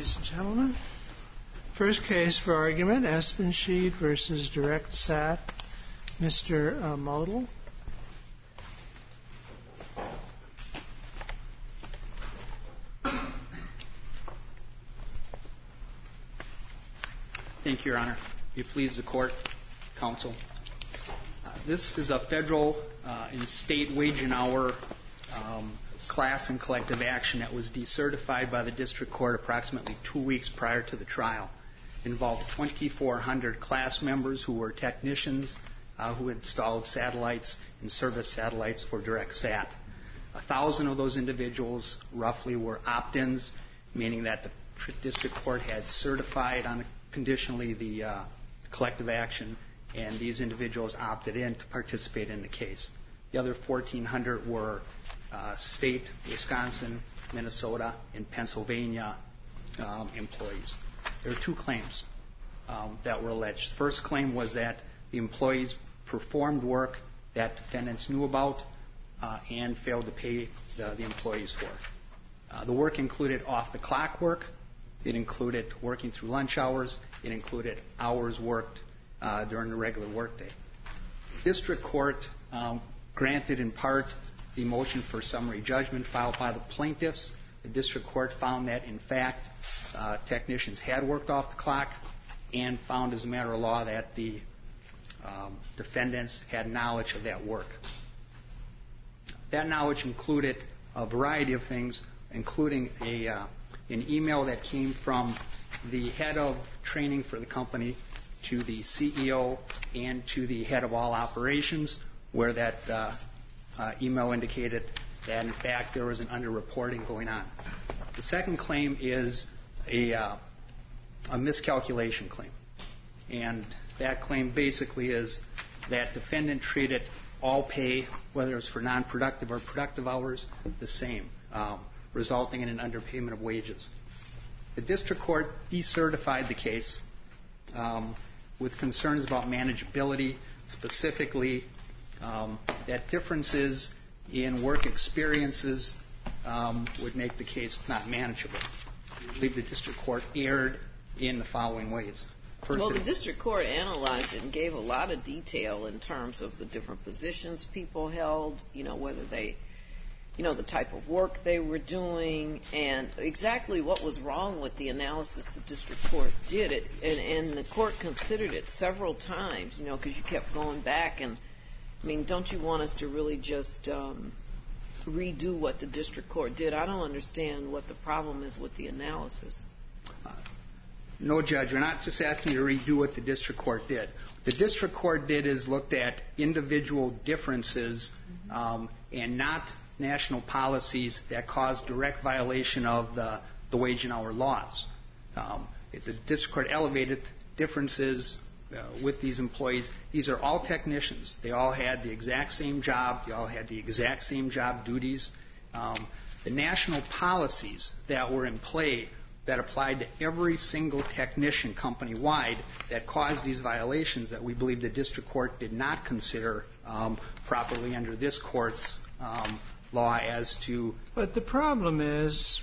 ladies and gentlemen. First case for argument, Espenschied versus DirectSat. Mr. Model. Thank you, Your Honor. You please the court, counsel. This is a federal and state wage and hour class and collective action that was decertified by the district court approximately 2 weeks prior to the trial. It involved 2,400 class members who were technicians who installed satellites and service satellites for DirectSat. 1,000 of those individuals roughly were opt-ins, meaning that the district court had certified conditionally the collective action, and these individuals opted in to participate in the case. The other 1,400 were state, Wisconsin, Minnesota, and Pennsylvania employees. There are two claims that were alleged. The first claim was that the employees performed work that defendants knew about and failed to pay the employees for. The work included off-the-clock work. It included working through lunch hours. It included hours worked during the regular workday. The district court granted in part the motion for summary judgment filed by the plaintiffs. The district court found that, in fact, technicians had worked off the clock and found as a matter of law that the defendants had knowledge of that work. That knowledge included a variety of things, including an email that came from the head of training for the company to the CEO and to the head of all operations, where that email indicated that, in fact, there was an underreporting going on. The second claim is a miscalculation claim. And that claim basically is that defendant treated all pay, whether it's for non-productive or productive hours, the same, resulting in an underpayment of wages. The district court decertified the case with concerns about manageability, specifically that differences in work experiences would make the case not manageable. I believe the district court erred in the following ways. First, the district court analyzed it and gave a lot of detail in terms of the different positions people held, whether they, the type of work they were doing, and exactly what was wrong with the analysis the district court did. And the court considered it several times, because you kept going back. And, don't you want us to really just redo what the district court did? I don't understand what the problem is with the analysis. No, Judge, we're not just asking you to redo what the district court did. The district court did is looked at individual differences and not national policies that cause direct violation of the wage and hour laws. The district court elevated differences with these employees. These are all technicians. They all had the exact same job. They all had the exact same job duties. The national policies that were in play that applied to every single technician company-wide that caused these violations that we believe the district court did not consider properly under this court's law as to... But the problem is,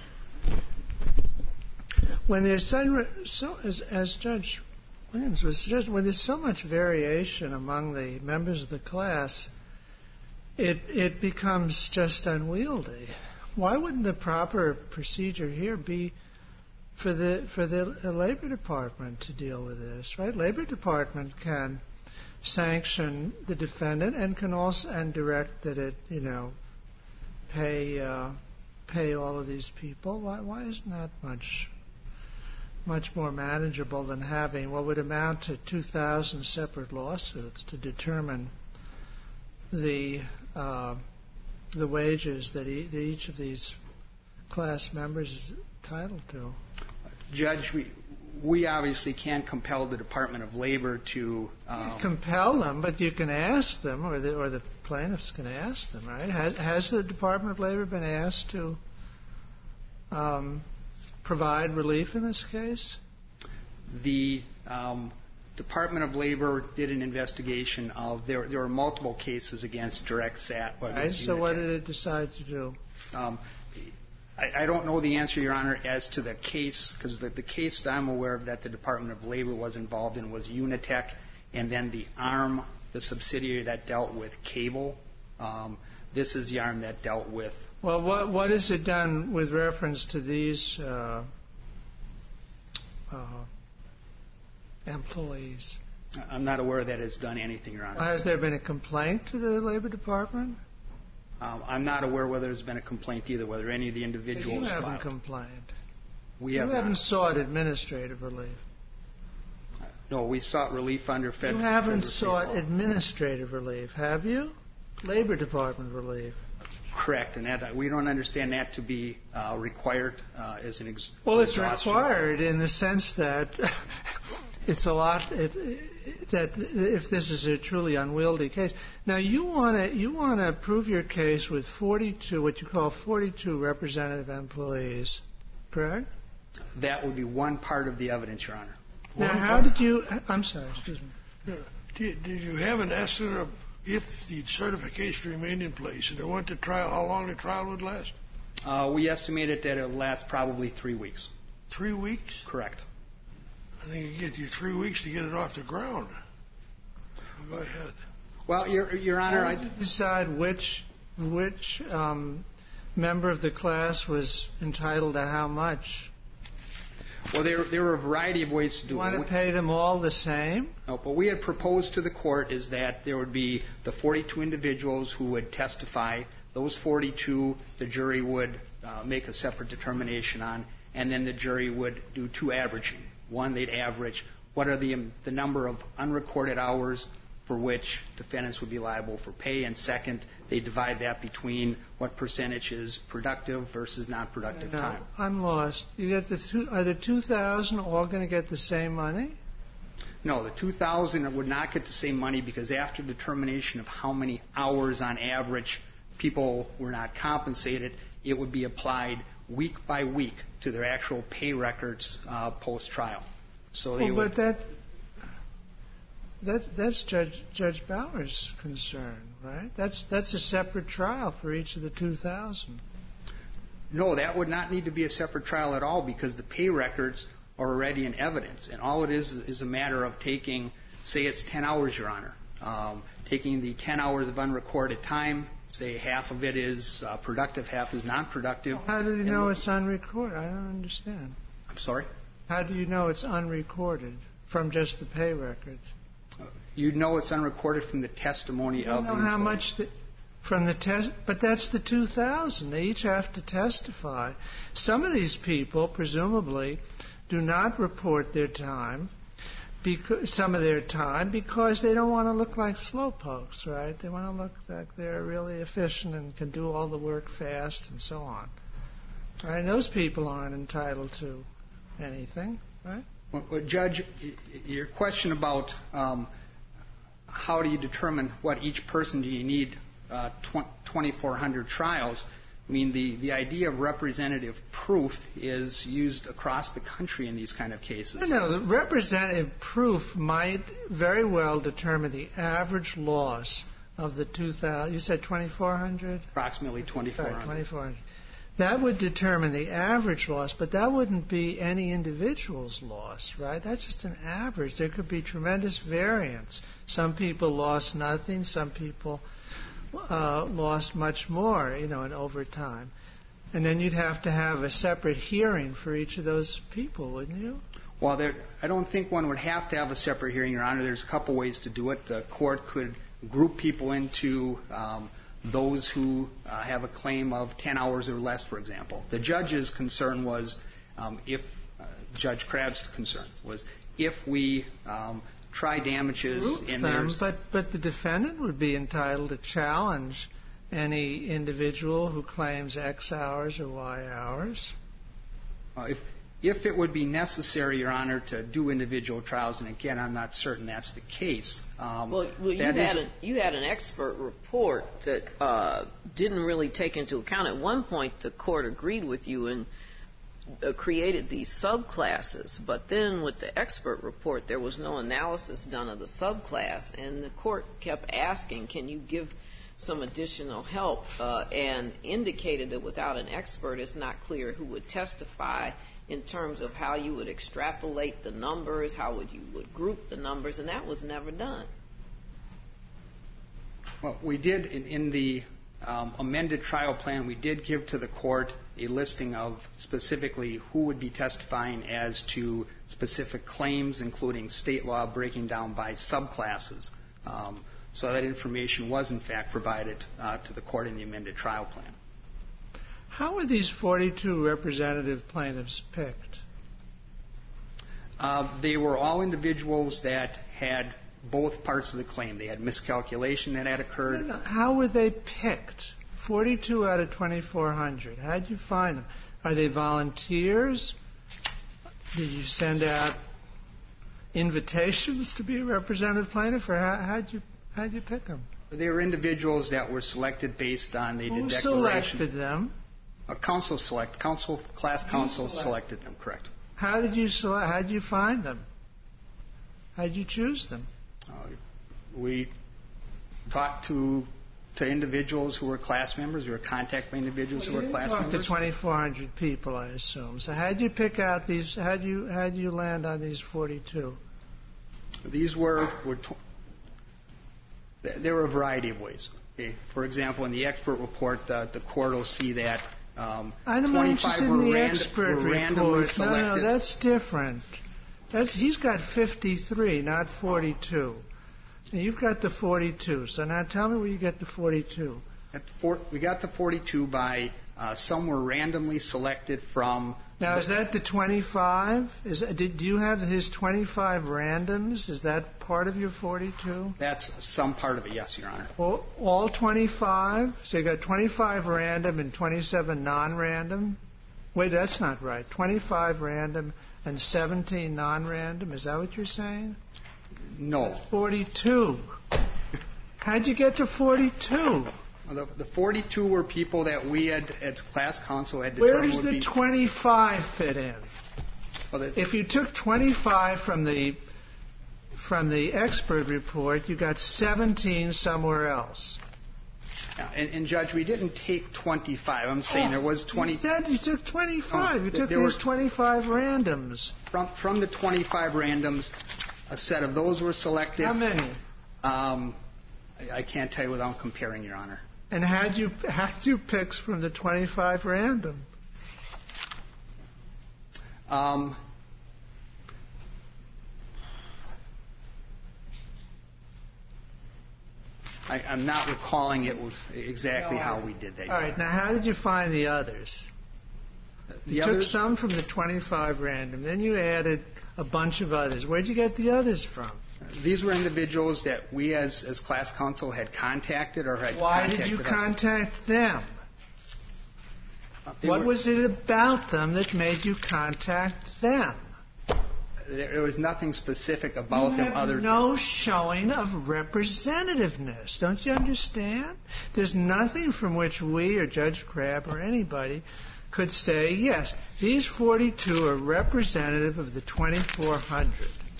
when there's as Judge Williams was suggesting, when there's so much variation among the members of the class, it becomes just unwieldy. Why wouldn't the proper procedure here be for the Labor Department to deal with this, right? Labor Department can sanction the defendant and can also direct that it, pay all of these people. Why isn't that much more manageable than having what would amount to 2,000 separate lawsuits to determine the wages that each of these class members is entitled to? Judge, we obviously can't compel the Department of Labor to... compel them, but you can ask them, or the plaintiffs can ask them, right? Has the Department of Labor been asked to provide relief in this case? The Department of Labor did an investigation of... There were multiple cases against DirectSat. Right, so what did it decide to do? I don't know the answer, Your Honor, as to the case, because the case that I'm aware of that the Department of Labor was involved in was Unitech, and then the arm, the subsidiary that dealt with cable. This is the arm that dealt with... Well, what has it done with reference to these employees? I'm not aware that it's done anything, Your Honor. Has there been a complaint to the Labor Department? I'm not aware whether there's been a complaint either, whether any of the individuals... You haven't complained. You haven't sought administrative relief. No, we sought relief under federal... You haven't sought administrative relief, have you? Labor Department relief. Correct, and that, we don't understand that to be required as an exhaustion. Well, it's required in the sense that it's a lot... that if this is a truly unwieldy case. Now, you want to prove your case with 42, what you call 42 representative employees, correct? That would be one part of the evidence, Your Honor. Now, how did you... I'm sorry, excuse me. Did you have an estimate of if the certification remained in place and it went to trial, how long the trial would last? We estimated that it would last probably 3 weeks. 3 weeks? Correct. I think it'd get you 3 weeks to get it off the ground. Go ahead. Well, Your Honor, I decide which member of the class was entitled to how much. Well, there were a variety of ways to do it. You want to pay them all the same? No, what we had proposed to the court is that there would be the 42 individuals who would testify. Those 42, the jury would make a separate determination on, and then the jury would do 2 averaging. One, they'd average what are the number of unrecorded hours for which defendants would be liable for pay, and second, they divide that between what percentage is productive versus non-productive time. I'm lost. You get are the 2,000 all going to get the same money? No, the 2,000 would not get the same money because after determination of how many hours on average people were not compensated, it would be applied week by week to their actual pay records post-trial. So they would... But that's Judge Bauer's concern, right? That's a separate trial for each of the 2,000. No, that would not need to be a separate trial at all because the pay records are already in evidence, and all it is a matter of taking, say it's 10 hours, Your Honor, taking the 10 hours of unrecorded time, say half of it is productive, half is non-productive. Well, how do you know it's unrecorded? I don't understand. I'm sorry? How do you know it's unrecorded from just the pay records? You'd know it's unrecorded from the testimony of the employee. How much from the test? But that's the 2,000. They each have to testify. Some of these people, presumably, do not report their time, some of their time, because they don't want to look like slowpokes, right? They want to look like they're really efficient and can do all the work fast and so on. Right? And those people aren't entitled to anything, right? Well, Judge, your question about how do you determine what each person do you need 2,400 trials, I mean, the idea of representative proof is used across the country in these kind of cases. No, the representative proof might very well determine the average loss of the 2,000. You said 2,400? Approximately 2,400. Sorry, 2,400. That would determine the average loss, but that wouldn't be any individual's loss, right? That's just an average. There could be tremendous variance. Some people lost nothing. Some people lost much more, in overtime. And then you'd have to have a separate hearing for each of those people, wouldn't you? Well, I don't think one would have to have a separate hearing, Your Honor. There's a couple ways to do it. The court could group people into those who have a claim of 10 hours or less, for example. The judge's concern was, Judge Crabb's concern was, if we try damages in there. But the defendant would be entitled to challenge any individual who claims X hours or Y hours. If it would be necessary, Your Honor, to do individual trials, and again, I'm not certain that's the case. You had an expert report that didn't really take into account. At one point, the court agreed with you and created these subclasses, but then with the expert report, there was no analysis done of the subclass, and the court kept asking, can you give some additional help and indicated that without an expert, it's not clear who would testify in terms of how you would extrapolate the numbers, how you would group the numbers, and that was never done. Well, we did in the amended trial plan, we did give to the court a listing of specifically who would be testifying as to specific claims, including state law breaking down by subclasses. So that information was, in fact, provided to the court in the amended trial plan. How were these 42 representative plaintiffs picked? They were all individuals that had both parts of the claim. They had miscalculation that had occurred. No. How were they picked? 42 out of 2,400. How did you find them? Are they volunteers? Did you send out invitations to be a representative plaintiff, or how'd you pick them? They were individuals that were selected based on they did Who declaration. selected them? Class council selected them, correct. How did you select? How did you find them? How did you choose them? We talked to individuals who were class members. We were contacted by individuals who were class members. You talked to 2,400 people, I assume. So how did you pick out these? How did you land on these 42? These were there were a variety of ways. Okay. For example, in the expert report, the court will see that 25 were randomly selected. No, that's different. He's got 53, not 42. And you've got the 42. So now tell me where you get the 42. We got the 42 by some were randomly selected from. Now, is that the 25? Do you have his 25 randoms? Is that part of your 42? That's some part of it, yes, Your Honor. All 25? So you got 25 random and 27 non-random? Wait, that's not right. 25 random and 17 non-random? Is that what you're saying? No. That's 42. How'd you get to 42? The 42 were people that we had, as class counsel, had determined would be... Where does the 25 fit in? Well, if you took 25 from the expert report, you got 17 somewhere else. Yeah, and Judge, we didn't take 25. I'm saying there was 20. You said you took 25. You took these 25 randoms. From the 25 randoms, a set of those were selected. How many? I can't tell you without comparing, Your Honor. And how'd you pick from the 25 random? I'm not recalling it exactly how we did that. All right. Now, how did you find the others? You took some from the 25 random. Then you added a bunch of others. Where'd you get the others from? These were individuals that we as class counsel had contacted or had Why contacted did you us. contact them? What was it about them that made you contact them? There was nothing specific about them other than... no showing of representativeness. Don't you understand? There's nothing from which we or Judge Crabb or anybody could say, yes, these 42 are representative of the 2,400.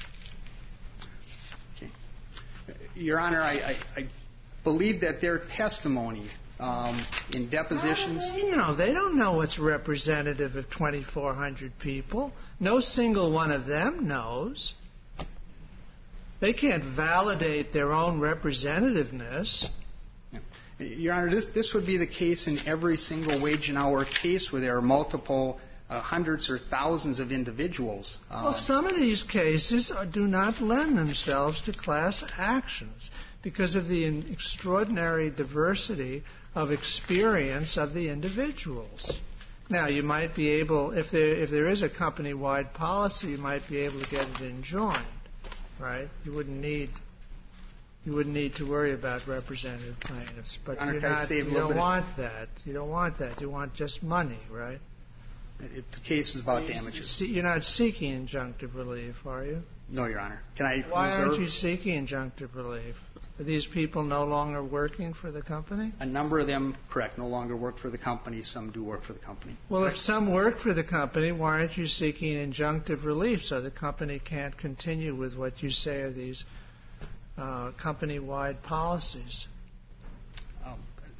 Okay. Your Honor, I believe that their testimony in depositions... They don't know what's representative of 2,400 people. No single one of them knows. They can't validate their own representativeness. Your Honor, this would be the case in every single wage and hour case where there are multiple hundreds or thousands of individuals. Well, some of these cases do not lend themselves to class actions because of the extraordinary diversity of experience of the individuals. Now, you might be able, if there is a company-wide policy, you might be able to get it enjoined, right? You wouldn't need to worry about representative plaintiffs, but you don't want that. You don't want that. You want just money, right? The case is about damages. You're not seeking injunctive relief, are you? No, Your Honor. Why aren't you seeking injunctive relief? Are these people no longer working for the company? A number of them, correct, no longer work for the company. Some do work for the company. Well, if some work for the company, why aren't you seeking injunctive relief so the company can't continue with what you say are these company-wide policies?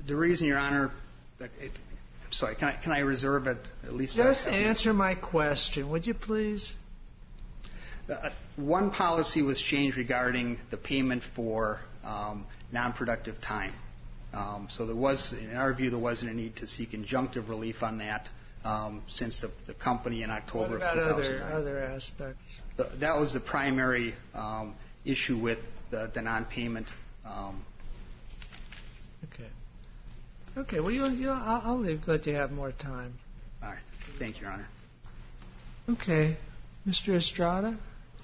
The reason, Your Honor, sorry, can I reserve it at least? Just answer my question, would you please? One policy was changed regarding the payment for non-productive time. So there was, in our view, there wasn't a need to seek injunctive relief on that since the company in October of 2009. What about other aspects? That was the primary issue with the non-payment. Okay. Well, I'll let you have more time. All right. Thank you, Your Honor. Okay. Mr. Estrada?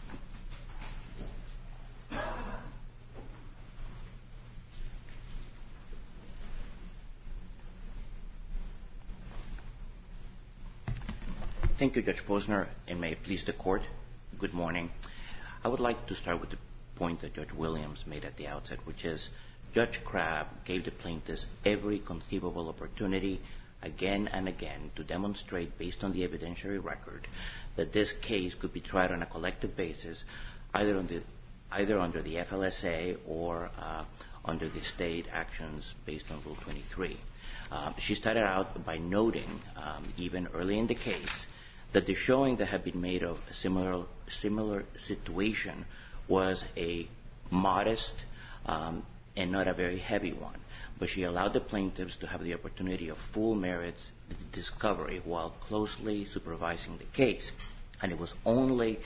Thank you, Judge Posner, and may it please the Court. Good morning. I would like to start with the point that Judge Williams made at the outset, which is Judge Crabb gave the plaintiffs every conceivable opportunity again and again to demonstrate, based on the evidentiary record, that this case could be tried on a collective basis, either under the FLSA or under the state actions based on Rule 23. She started out by noting, even early in the case, that the showing that had been made of a similar situation was a modest and not a very heavy one. But she allowed the plaintiffs to have the opportunity of full merits discovery while closely supervising the case. And it was only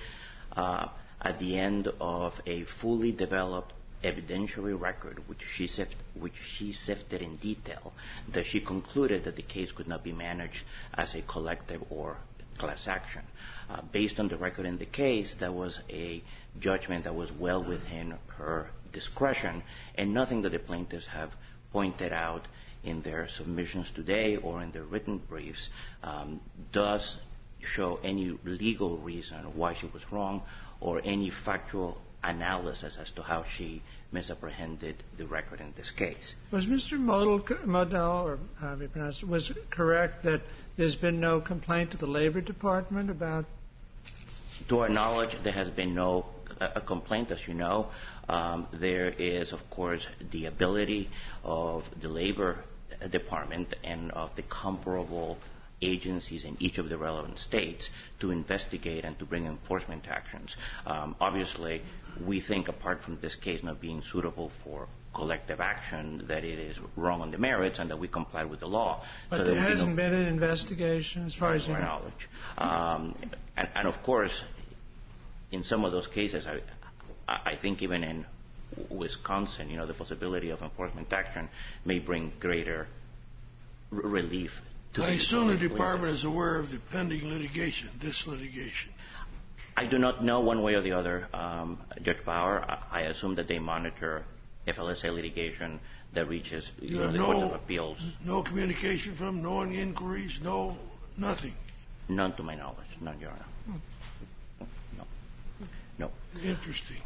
at the end of a fully developed evidentiary record, which she sifted in detail, that she concluded that the case could not be managed as a collective or class action. Based on the record in the case, that was a judgment that was well within her discretion, and nothing that the plaintiffs have pointed out in their submissions today or in their written briefs does show any legal reason why she was wrong or any factual analysis as to how she misapprehended the record in this case. Was Mr. Modell, or however you pronounce it, was correct that there's been no complaint to the Labor Department about? To our knowledge, there has been no complaint, as you know. There is, of course, the ability of the Labor Department and of the comparable agencies in each of the relevant states to investigate and to bring enforcement actions. Obviously, we think, apart from this case not being suitable for collective action, that it is wrong on the merits and that we complied with the law. But there hasn't been an investigation, as far as you know? Knowledge. And of course, in some of those cases, I think even in Wisconsin, the possibility of enforcement action may bring greater relief. I assume the department is aware of the pending litigation, this litigation. I do not know one way or the other, Judge Bauer. I assume that they monitor FLSA litigation that reaches the Court of Appeals. No communication from them, no inquiries, nothing? None to my knowledge, none, Your Honor. No. Interesting.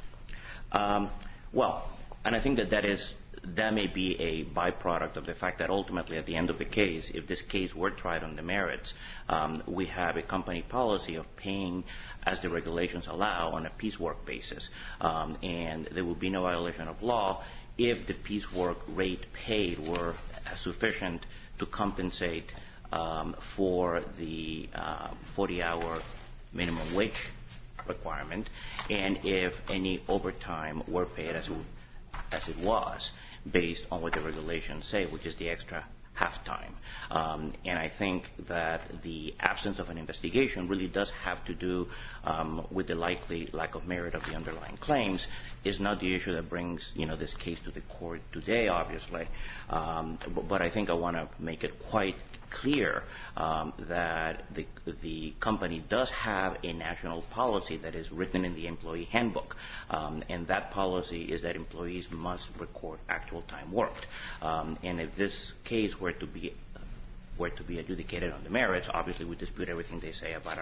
Well, and I think that may be a byproduct of the fact that ultimately at the end of the case, if this case were tried on the merits, we have a company policy of paying as the regulations allow on a piecework basis. And there would be no violation of law if the piecework rate paid were sufficient to compensate for the 40-hour minimum wage requirement, and if any overtime were paid as it was, based on what the regulations say, which is the extra half time. And I think that the absence of an investigation really does have to do with the likely lack of merit of the underlying claims. Is not the issue that brings this case to the court today, obviously. But I think I want to make it quite clear that the company does have a national policy that is written in the employee handbook, and that policy is that employees must record actual time worked. And if this case were to be adjudicated on the merits, obviously we dispute everything they say about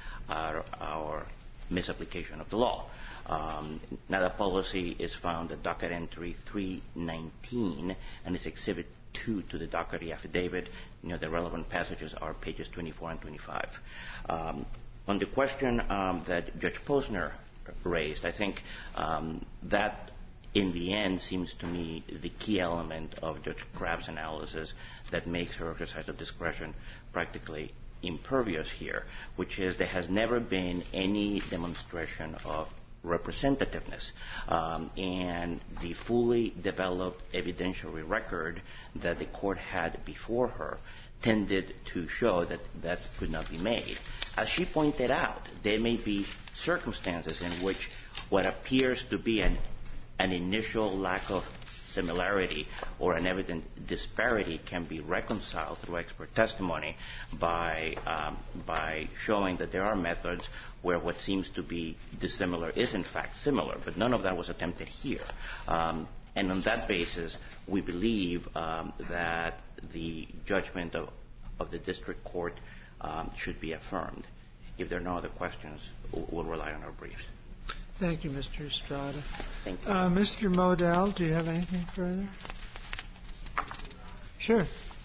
our misapplication of the law. Now, the policy is found at docket entry 319, and it's exhibit 2 to the docket affidavit. The relevant passages are pages 24 and 25. On the question that Judge Posner raised, I think that in the end seems to me the key element of Judge Crabb's analysis that makes her exercise of discretion practically impervious here, which is there has never been any demonstration of representativeness, and the fully developed evidentiary record that the court had before her tended to show that that could not be made. As she pointed out, there may be circumstances in which what appears to be an initial lack of similarity or an evident disparity can be reconciled through expert testimony by showing that there are methods where what seems to be dissimilar is in fact similar, but none of that was attempted here. And on that basis, we believe that the judgment of the district court should be affirmed. If there are no other questions, we'll rely on our briefs. Thank you, Mr. Estrada. Thank you. Mr. Modell, do you have anything further? Sure.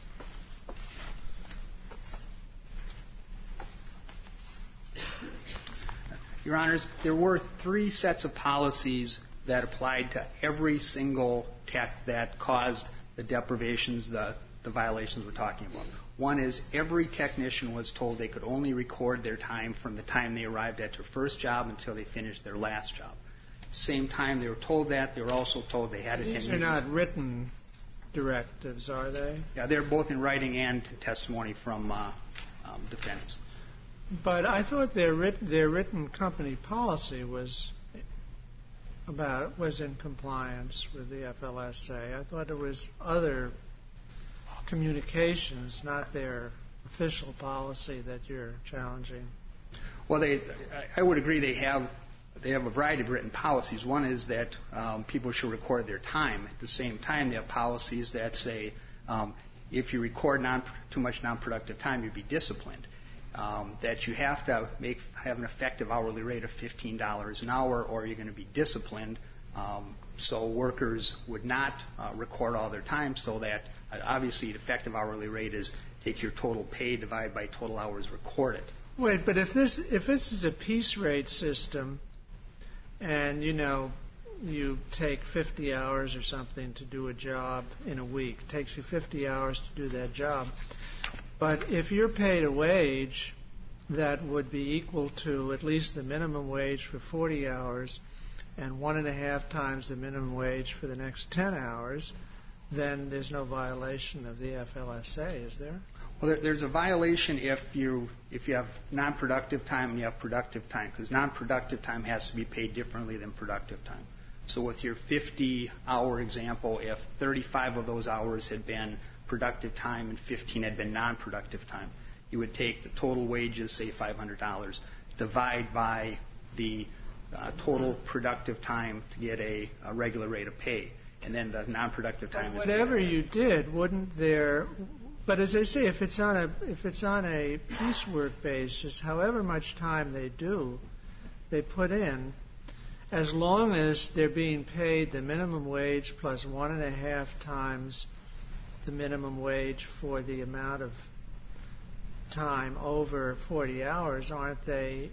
Your Honors, there were 3 sets of policies that applied to every single tech that caused the deprivations, the violations we're talking about. One is every technician was told they could only record their time from the time they arrived at their first job until they finished their last job. Same time they were told that, they were also told they had to... These are not written directives, are they? Yeah, they're both in writing and testimony from defendants. But I thought their written company policy was in compliance with the FLSA. I thought it was other communications, not their official policy that you're challenging. Well, I would agree they have a variety of written policies. One is that people should record their time. At the same time, they have policies that say if you record too much non-productive time, you'd be disciplined. That you have to have an effective hourly rate of $15 an hour, or you're going to be disciplined. So workers would not record all their time, so that obviously the effective hourly rate is take your total pay divided by total hours recorded. Wait, but if this is a piece rate system, and you take 50 hours or something to do a job in a week, it takes you 50 hours to do that job. But if you're paid a wage that would be equal to at least the minimum wage for 40 hours and 1.5 times the minimum wage for the next 10 hours, then there's no violation of the FLSA, is there? Well, there's a violation if you have non-productive time and you have productive time, because non-productive time has to be paid differently than productive time. So with your 50-hour example, if 35 of those hours had been productive time and 15 had been non-productive time, you would take the total wages, say $500, divide by the total productive time to get a regular rate of pay, and then the non-productive time is whatever you did, wouldn't there? But as I say, if it's on a piecework basis, however much time they put in, as long as they're being paid the minimum wage plus 1.5 times the minimum wage for the amount of time over 40 hours, aren't they?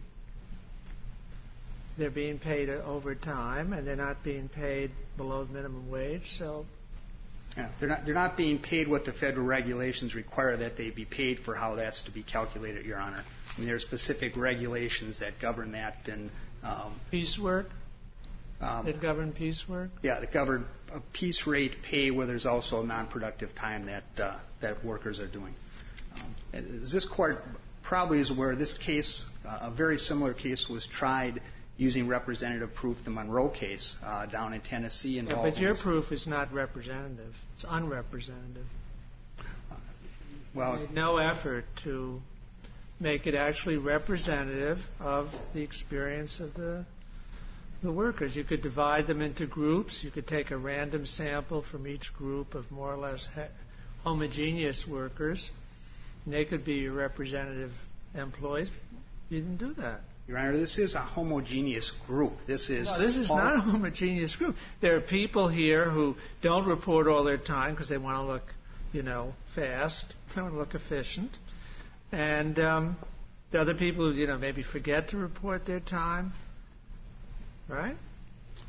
They're being paid overtime, and they're not being paid below the minimum wage. So, yeah, they're not being paid what the federal regulations require that they be paid for. How that's to be calculated, Your Honor. I mean, there are specific regulations that govern that. And piecework. That govern piecework. Yeah, that govern a piece rate pay where there's also non-productive time that workers are doing. As this court probably is aware, this case, a very similar case, was tried using representative proof, the Monroe case down in Tennessee. Yeah, but your proof is not representative. It's unrepresentative. Well, you made no effort to make it actually representative of the experience of the workers. You could divide them into groups. You could take a random sample from each group of more or less homogeneous workers, and they could be your representative employees. You didn't do that. Your Honor, this is a homogeneous group. This is not a homogeneous group. There are people here who don't report all their time because they want to look, fast. They want to look efficient. And the other people who, maybe forget to report their time. Right?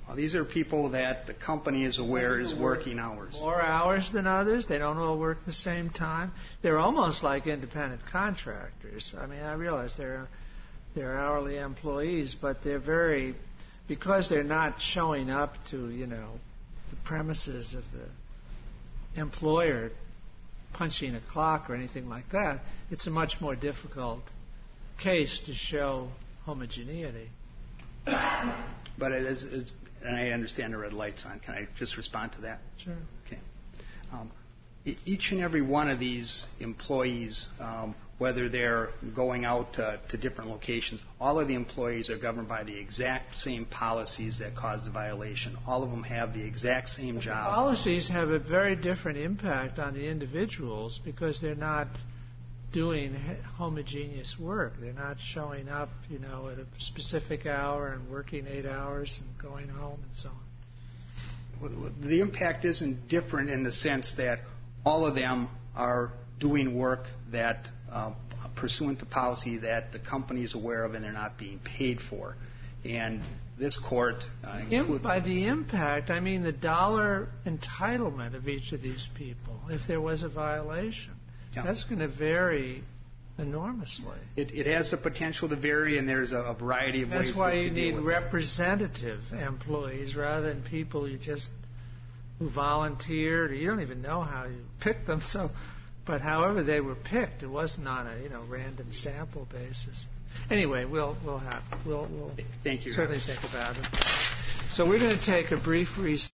Well, these are people that the company is aware is working hours. More hours than others. They don't all work the same time. They're almost like independent contractors. I mean, I realize they're hourly employees, but they're because they're not showing up to, the premises of the employer punching a clock or anything like that. It's a much more difficult case to show homogeneity. But it is, and I understand the red light's on. Can I just respond to that? Sure. Okay. Each and every one of these employees, whether they're going out to different locations, all of the employees are governed by the exact same policies that caused the violation. All of them have the exact same job. The policies have a very different impact on the individuals because they're not doing homogeneous work. They're not showing up, at a specific hour and working 8 hours and going home and so on. The impact isn't different in the sense that all of them are doing work that pursuant to policy that the company is aware of and they're not being paid for. And this court by the impact, I mean the dollar entitlement of each of these people if there was a violation. Yeah. That's going to vary enormously. It has the potential to vary, and there's a variety of ways to deal with it. That's why you need representative employees rather than people who volunteered, or you don't even know how you picked them. But however they were picked, it wasn't on a random sample basis. Anyway, we'll Thank you, certainly think about it. So we're going to take a brief recess.